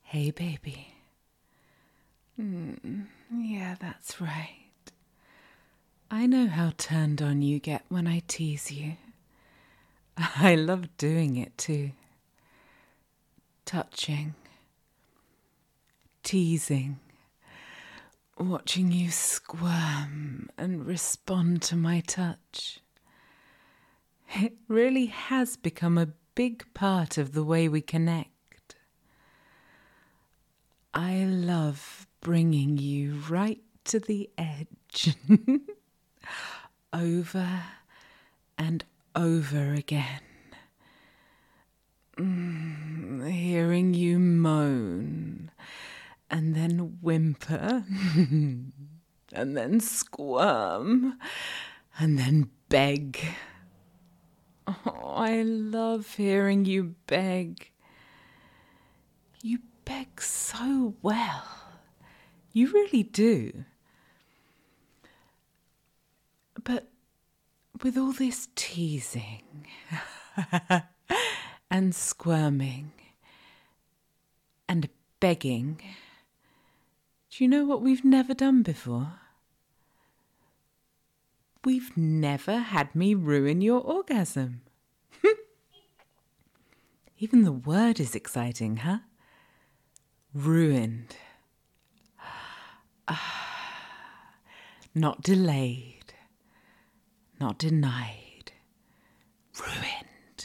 Hey, baby. Yeah, that's right. I know how turned on you get when I tease you. I love doing it too. Touching. Teasing. Watching you squirm and respond to my touch. It really has become a big part of the way we connect. I love bringing you right to the edge. Over and over again. Hearing you moan and then whimper and then squirm and then beg. Oh, I love hearing you beg. You beg so well. You really do. But with all this teasing and squirming and begging, do you know what we've never done before? We've never had me ruin your orgasm. Even the word is exciting, huh? Ruined. Not delayed. Not denied. Ruined.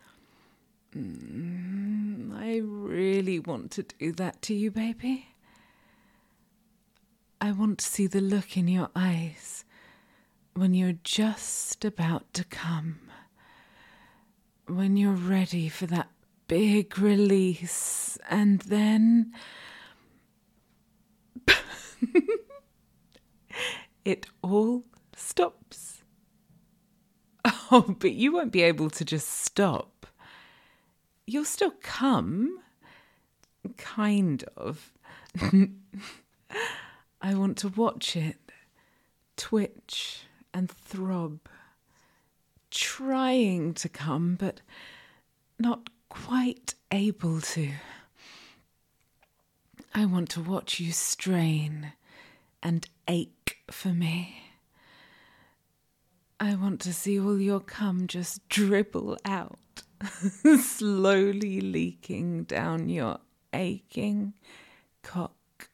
I really want to do that to you, baby. I want to see the look in your eyes when you're just about to come. When you're ready for that big release, and then it all stops. Oh, but you won't be able to just stop. You'll still come. Kind of. I want to watch it twitch and throb, trying to come, but not quite able to. I want to watch you strain and ache for me. I want to see all your cum just dribble out, slowly leaking down your aching cock.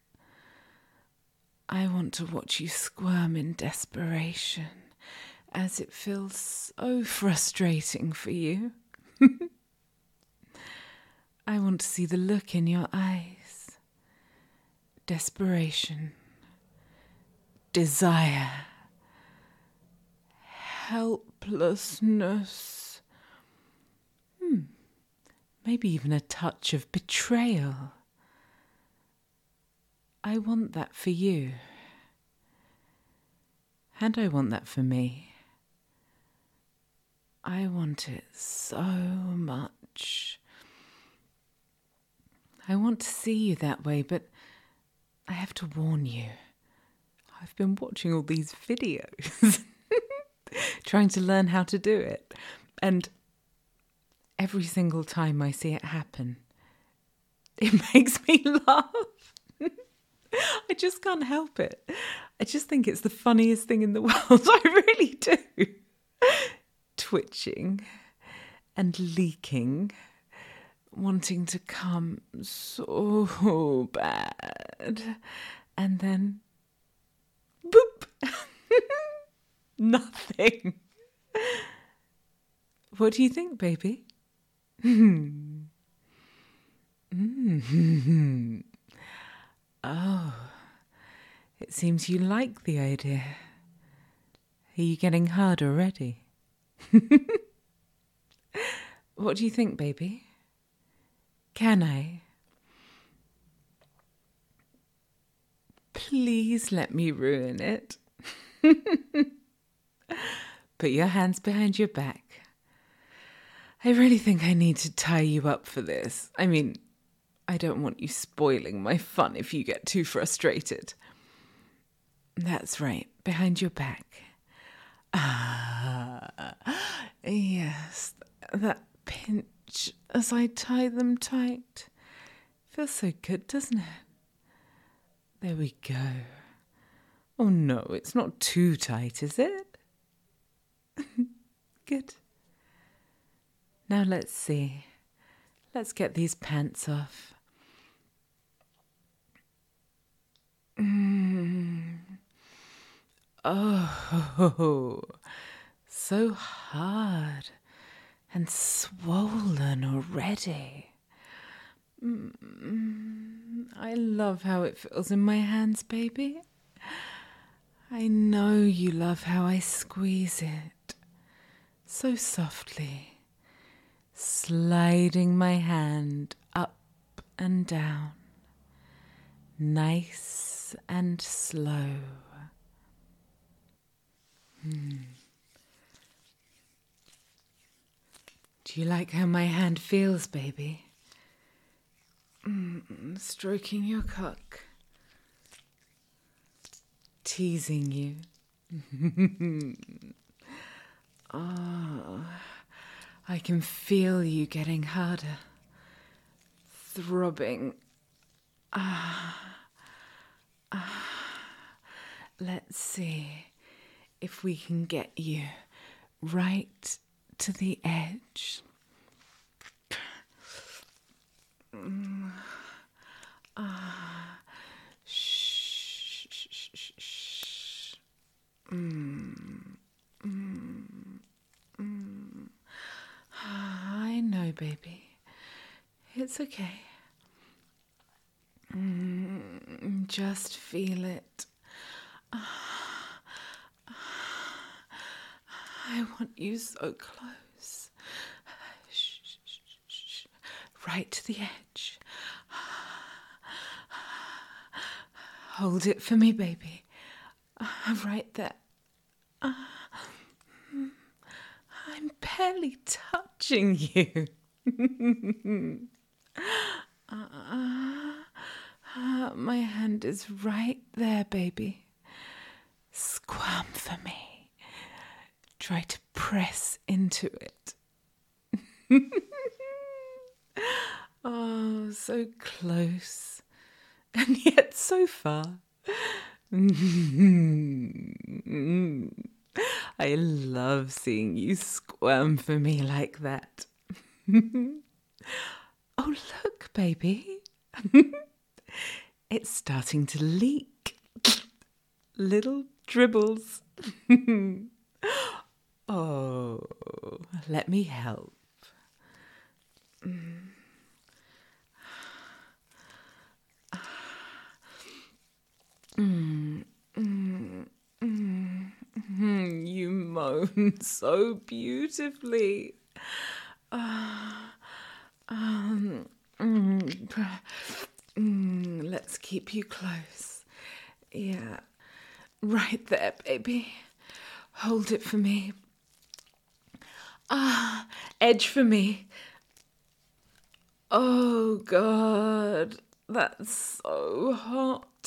I want to watch you squirm in desperation as it feels so frustrating for you. I want to see the look in your eyes. Desperation. Desire. Helplessness. Maybe even a touch of betrayal. I want that for you. And I want that for me. I want it so much. I want to see you that way, but I have to warn you. I've been watching all these videos, trying to learn how to do it. And every single time I see it happen, it makes me laugh. I just can't help it. I just think it's the funniest thing in the world. I really do. Twitching and leaking, wanting to come so bad. And then, boop. Nothing. What do you think, baby? Oh, it seems you like the idea. Are you getting hard already? What do you think, baby? Can I? Please let me ruin it. Put your hands behind your back. I really think I need to tie you up for this. I mean, I don't want you spoiling my fun if you get too frustrated. That's right, behind your back. Yes, that pinch as I tie them tight. Feels so good, doesn't it? There we go. Oh no, it's not too tight, is it? Good. Now let's see. Let's get these pants off. Oh, so hard and swollen already. I love how it feels in my hands, baby. I know you love how I squeeze it so softly, sliding my hand up and down, nice and slow. Do you like how my hand feels, baby? Stroking your cock, teasing you. Oh, I can feel you getting harder, throbbing. Let's see if we can get you right to the edge. Shh, shh, shh, shh, shh. I know, baby. It's okay. Just feel it. I want you so close. Shh, shh, shh, shh. Right to the edge. Hold it for me, baby. Right there. I'm barely touching you. My hand is right there, baby. Squirm for me. Try to press into it. Oh, so close. And yet so far. I love seeing you squirm for me like that. Oh, look, baby. It's starting to leak. Little dribbles. Oh, let me help. You moan so beautifully. Let's keep you close. Yeah, right there, baby. Hold it for me. Edge for me. Oh, God, that's so hot.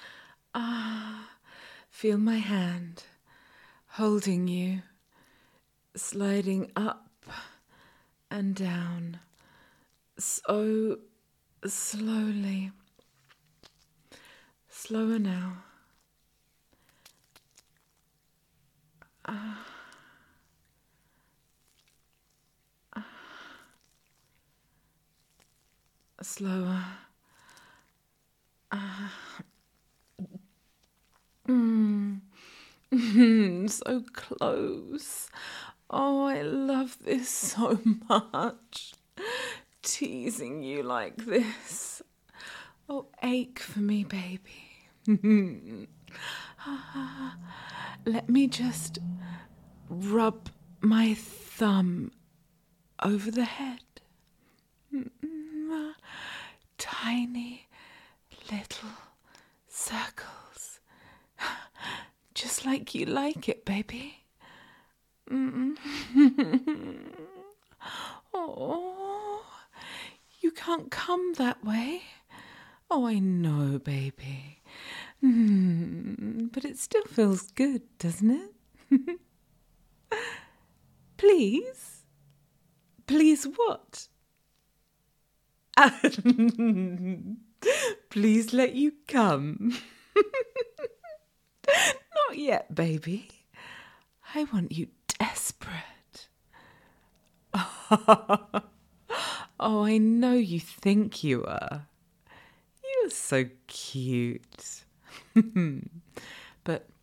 Feel my hand holding you, sliding up and down, so slowly. Slower now. Slower. So close. Oh, I love this so much. Teasing you like this. Oh, ache for me, baby. Let me just rub my thumb over the head. Tiny little circles. Just like you like it, baby. Oh, you can't come that way. Oh, I know, baby. But it still feels good, doesn't it? Please? Please what? Please let you come. Not yet, baby. I want you desperate. Oh, I know you think you are. You're so cute. But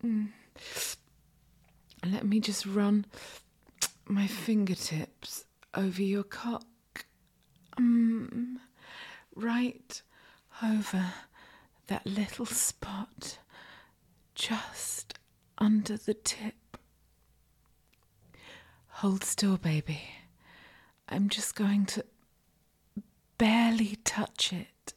let me just run my fingertips over your cock. Right over that little spot just under the tip. Hold still, baby. I'm just going to barely touch it.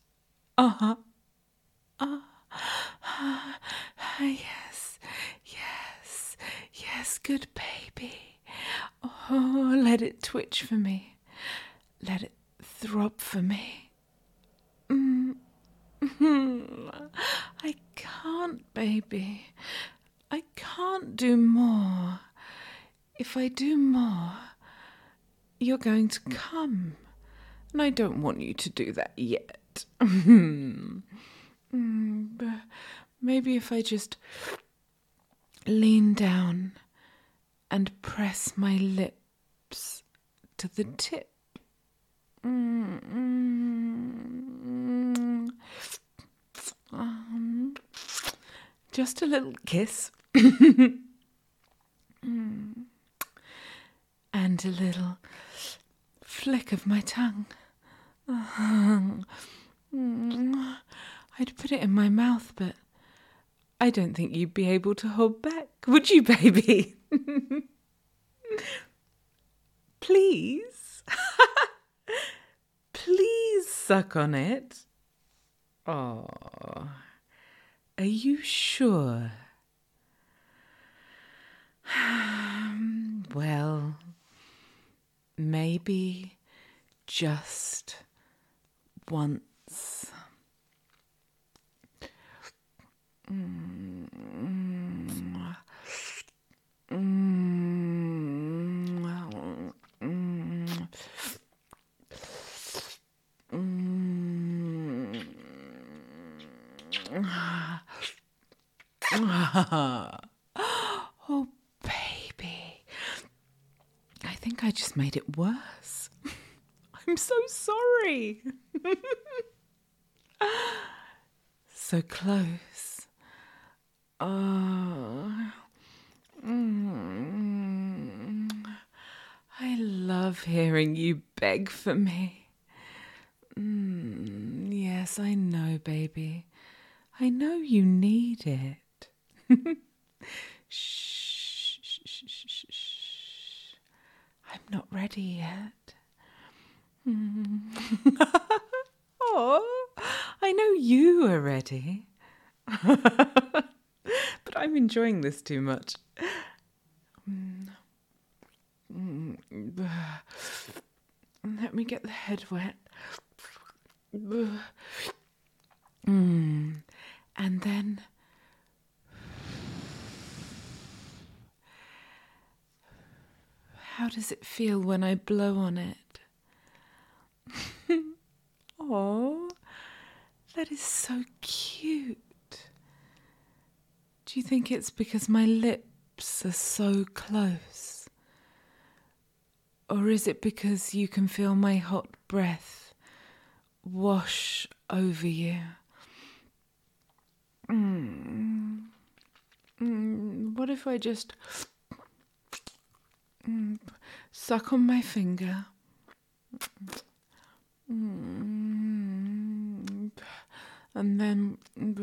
Yes, good baby. Oh, let it twitch for me. Let it throb for me. I can't, baby. I can't do more. If I do more, you're going to come. And I don't want you to do that yet. But maybe if I just lean down and press my lips to the tip. Just a little kiss. And a little flick of my tongue. I'd put it in my mouth, but I don't think you'd be able to hold back, would you, baby? Please? Please suck on it. Oh, are you sure? Well, maybe just once. Oh, baby. I think I just made it worse. I'm so sorry. So close. Oh. I love hearing you beg for me. Yes, I know, baby. I know you need it. Shh, shh, shh, shh, shh. I'm not ready yet. Oh, I know you are ready. But I'm enjoying this too much. Let me get the head wet. And then how does it feel when I blow on it? Oh, that is so cute. Do you think it's because my lips are so close? Or is it because you can feel my hot breath wash over you? What if I just suck on my finger? And then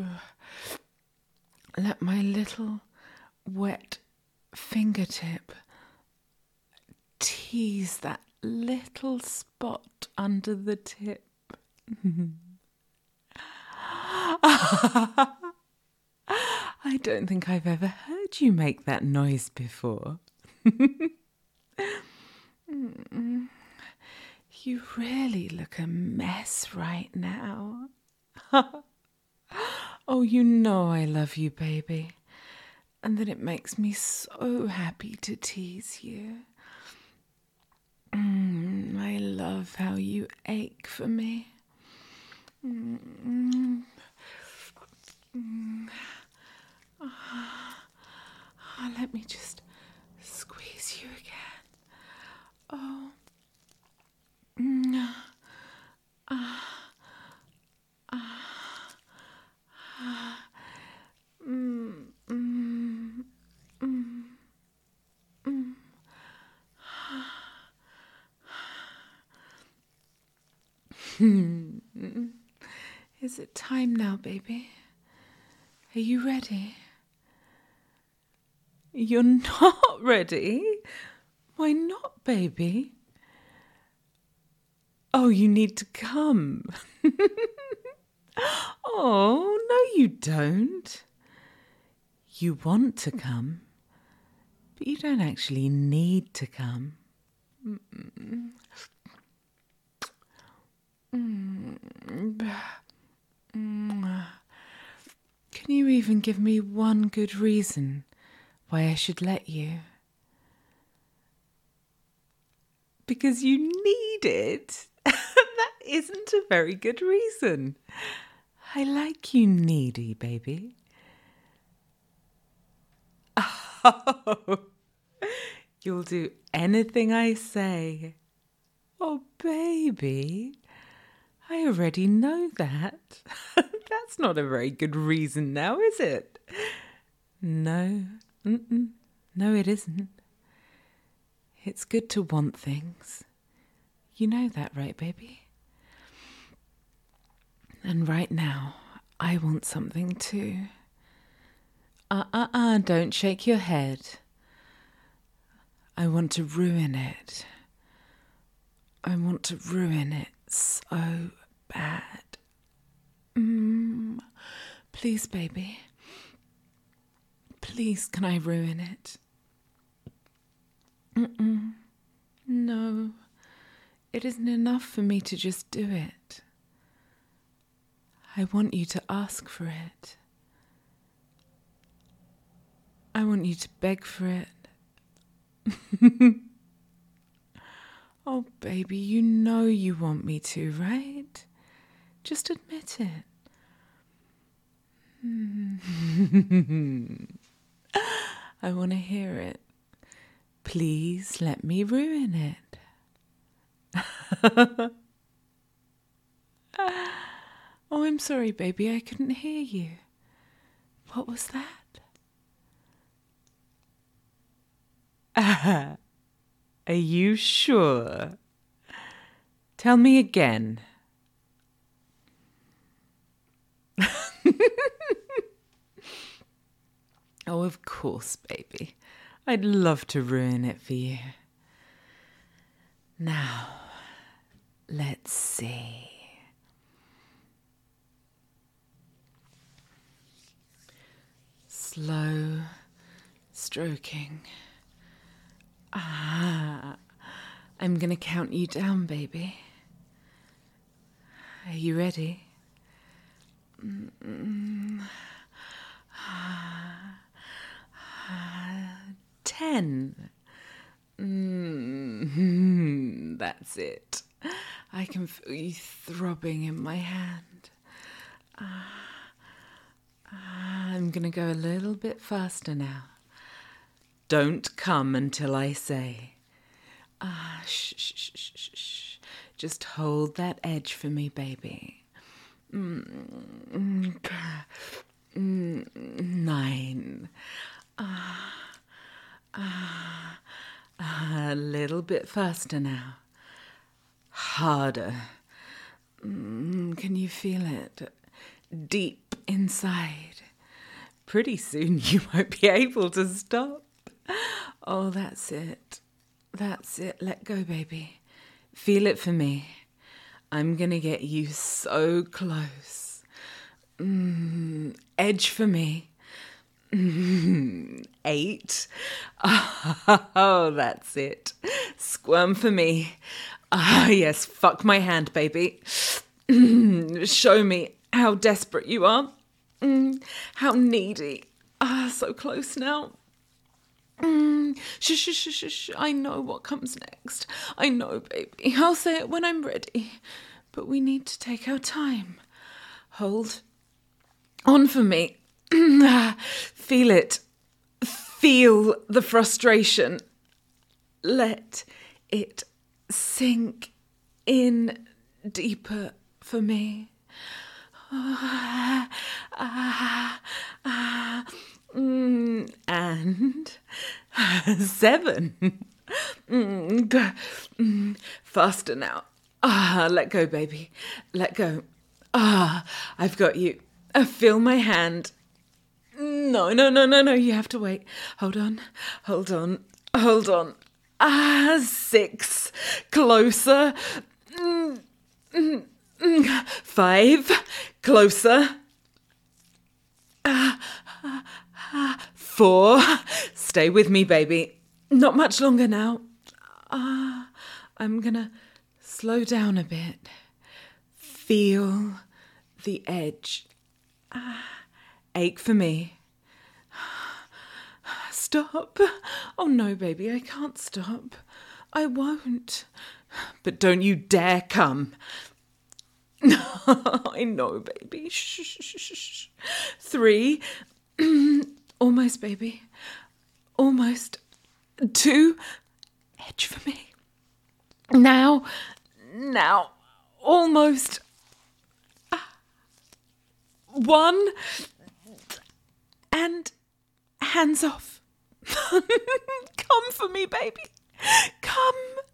let my little wet fingertip tease that little spot under the tip. I don't think I've ever heard you make that noise before. You really look a mess right now. Oh, you know I love you, baby, and that it makes me so happy to tease you. I love love how you ache for me. Let me just squeeze you again. Oh. Is it time now, baby? Are you ready? You're not ready? Why not, baby? Oh, you need to come. Oh, no, you don't. You want to come, but you don't actually need to come. Can you even give me one good reason why I should let you? Because you need it. That isn't a very good reason. I like you needy, baby. Oh, you'll do anything I say. Oh, baby, I already know that. That's not a very good reason now, is it? No, no, it isn't. It's good to want things. You know that, right, baby? And right now, I want something too. Don't shake your head. I want to ruin it. I want to ruin it so bad. Please, baby. Please, can I ruin it? No, it isn't enough for me to just do it. I want you to ask for it. I want you to beg for it. Oh, baby, you know you want me to, right? Just admit it. I want to hear it. Please let me ruin it. Oh, I'm sorry, baby, I couldn't hear you. What was that? Are you sure? Tell me again. Oh, of course, baby. I'd love to ruin it for you. Now, let's see. Slow stroking. I'm going to count you down, baby. Are you ready? 10. That's it. I can feel you throbbing in my hand. I'm going to go a little bit faster now. Don't come until I say. Shh. Just hold that edge for me, baby. 9. A little bit faster now. Harder. Can you feel it? Deep inside. Pretty soon you won't be able to stop. Oh, that's it. That's it. Let go, baby. Feel it for me. I'm going to get you so close. Edge for me. 8. Oh, that's it. Squirm for me. Yes, fuck my hand, baby. Show me how desperate you are. How needy. So close now. Shh, shh, shh, shh, shh. I know what comes next. I know, baby. I'll say it when I'm ready. But we need to take our time. Hold on for me. Feel it. Feel the frustration. Let it sink in deeper for me. And 7. Faster now. Let go, baby. Let go. I've got you. Feel my hand. No. You have to wait. Hold on. 6. Closer. 5. Closer. 4. Stay with me, baby. Not much longer now. I'm gonna slow down a bit. Feel the edge. Ache for me. Stop. Oh no, baby, I can't stop. I won't. But don't you dare come. I know, baby. Shh. 3. Almost, baby. Almost. 2. Edge for me. Now. Almost. 1. And hands off. Come for me, baby. Come.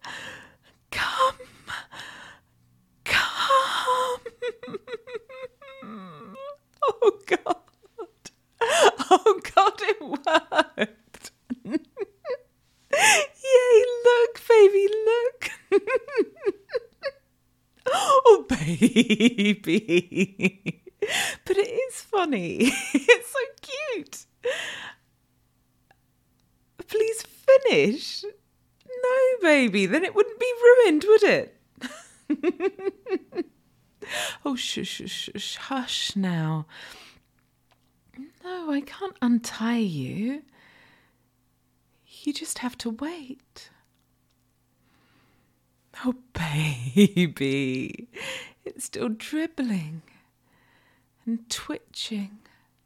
Oh, God, it worked. Yay, look, baby, look. Oh, baby. But it is funny. It's so cute. Please finish. No, baby, then it wouldn't be ruined, would it? Oh, shush, hush now. No, I can't untie you. You just have to wait. Oh, baby, it's still dribbling and twitching.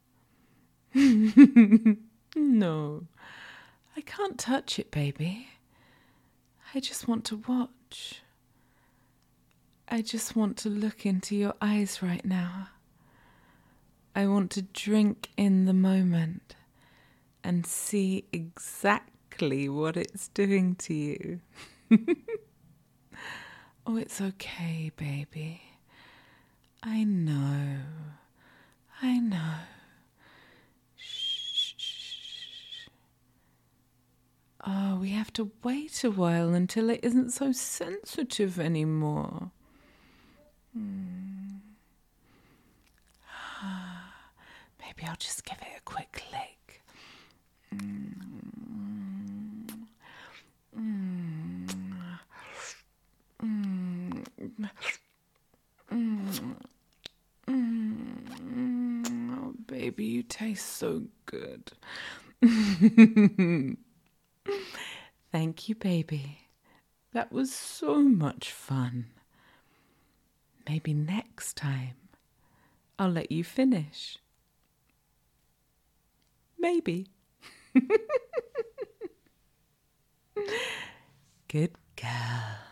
No, I can't touch it, baby. I just want to watch. I just want to look into your eyes right now. I want to drink in the moment and see exactly what it's doing to you. Oh, it's okay, baby. I know. Shh. Oh, we have to wait a while until it isn't so sensitive anymore. Maybe I'll just give it a quick lick. Oh, baby, you taste so good. Thank you, baby. That was so much fun. Maybe next time I'll let you finish. Maybe. Good girl.